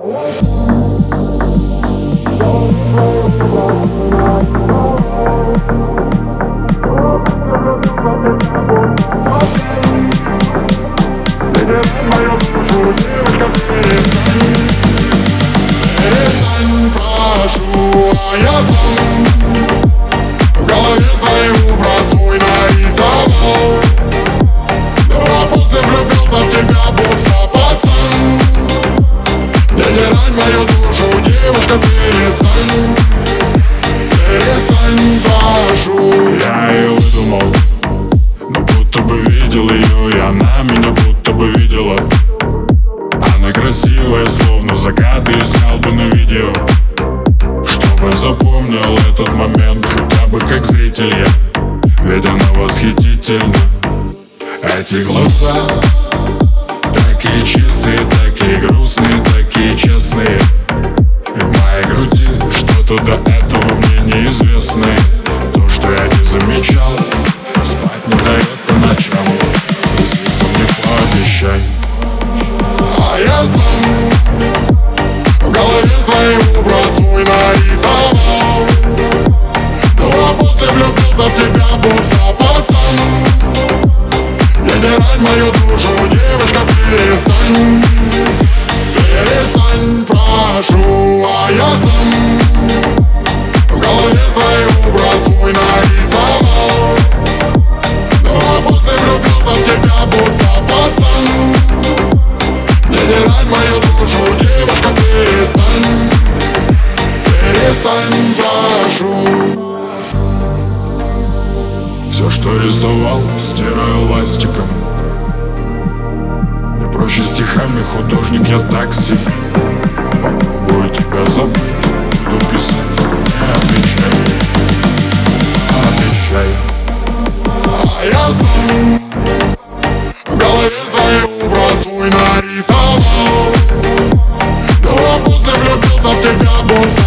Перестань, прошу, а я сам в голове свою образ свой нарисовал. Но после влюбился в тебя, будто пацан. Не тирай мою душу, девушка, перестань. Перестань, прошу. Я ее выдумал, но будто бы видел ее, и она меня будто бы видела. Она красивая, словно закат, и снял бы на видео, чтобы запомнил этот момент хотя бы как зритель я. Ведь она восхитительна. Эти глаза такие чистые, такие грустные, такие честные. И в моей груди что-то до этого мне неизвестное. То, что я не замечал, спать не дает по ночам. Снится мне, пообещай. А я сам в голове свой образ свой нарисовал. Ну а после влюбился в тебя, будто пацан. Не тирай мою душу, девушка, перестань. Перестань, прошу. А я сам в голове свой образ свой нарисовал. Ну а после влюбился в тебя, будто пацан. Не тирай мою душу, девушка, перестань. Перестань, прошу. Все, что рисовал, стираю ластиком. Мне проще стихами, художник я так себе. Попробую тебя забыть, буду писать, не отвечай. Обещай. А я сам в голове свой образ свой нарисовал. Ну а после влюбился в тебя, будто